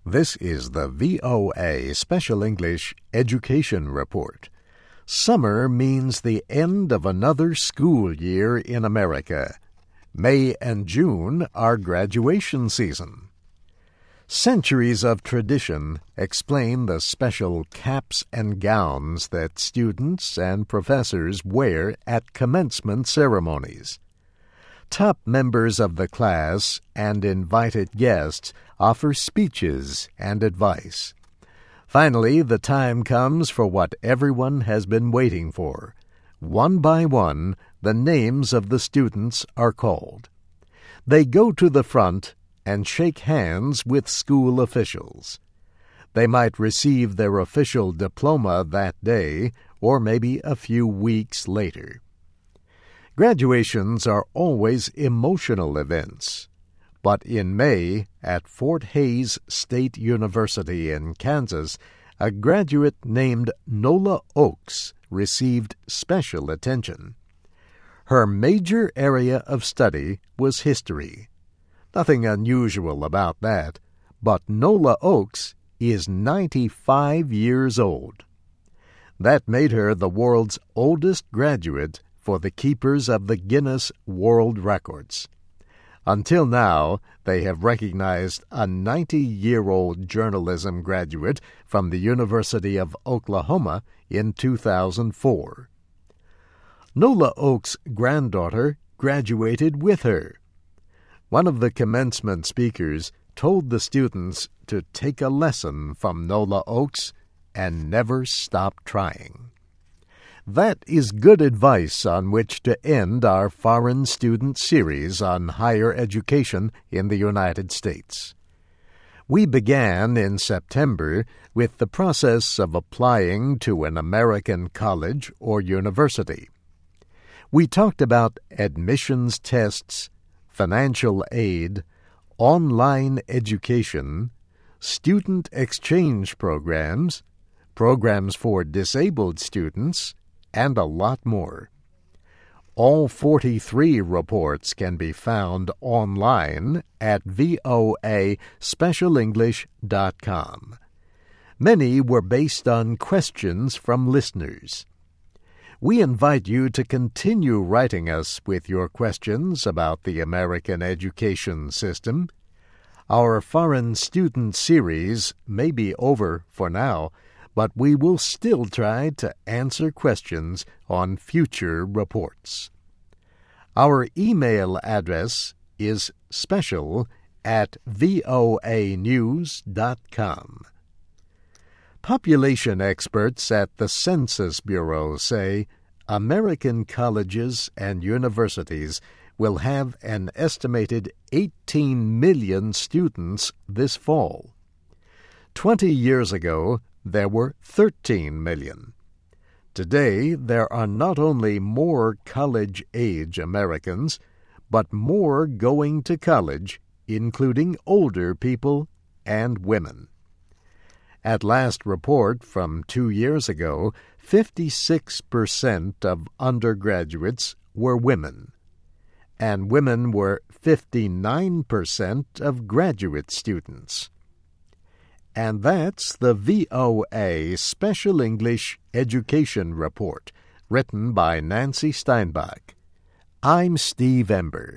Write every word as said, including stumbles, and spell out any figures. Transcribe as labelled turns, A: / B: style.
A: This is the V O A Special English Education Report. Summer means the end of another school year in America. May and June are graduation season. Centuries of tradition explain the special caps and gowns that students and professors wear at commencement ceremonies. Top members of the class and invited guests offer speeches and advice. Finally, the time comes for what everyone has been waiting for. One by one, the names of the students are called. They go to the front and shake hands with school officials. They might receive their official diploma that day or maybe a few weeks later. Graduations are always emotional events. But in May, at Fort Hays State University in Kansas, a graduate named Nola Oakes received special attention. Her major area of study was history. Nothing unusual about that, but Nola Oakes is ninety-five years old. That made her the world's oldest graduate for the keepers of the Guinness World Records. Until now, they have recognized a ninety-year-old journalism graduate from the University of Oklahoma in two thousand four. Nola Oakes' granddaughter graduated with her. One of the commencement speakers told the students to take a lesson from Nola Oakes and never stop trying. That is good advice on which to end our foreign student series on higher education in the United States. We began in September with the process of applying to an American college or university. We talked about admissions tests, financial aid, online education, student exchange programs, programs for disabled students, and a lot more. All forty-three reports can be found online at voa special english dot com. Many were based on questions from listeners. We invite you to continue writing us with your questions about the American education system. Our foreign student series may be over for now, but we will still try to answer questions on future reports. Our email address is special at voa news dot com. Population experts at the Census Bureau say American colleges and universities will have an estimated eighteen million students this fall. Twenty years ago, there were thirteen million. Today, there are not only more college-age Americans, but more going to college, including older people and women. At last report from two years ago, fifty-six percent of undergraduates were women, and women were fifty-nine percent of graduate students. And that's the V O A Special English Education Report, written by Nancy Steinbach. I'm Steve Ember.